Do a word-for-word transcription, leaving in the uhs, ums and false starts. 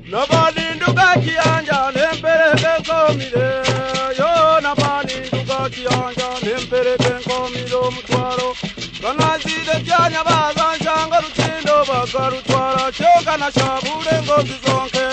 Nabaninduka kiyanja nempereke nkomire yo nabaninduka kiyanja nempereke nkomire omutwaro kanazide byanya bazanjanga rukindo bakarutwara cyoka na shabure ngo zizonke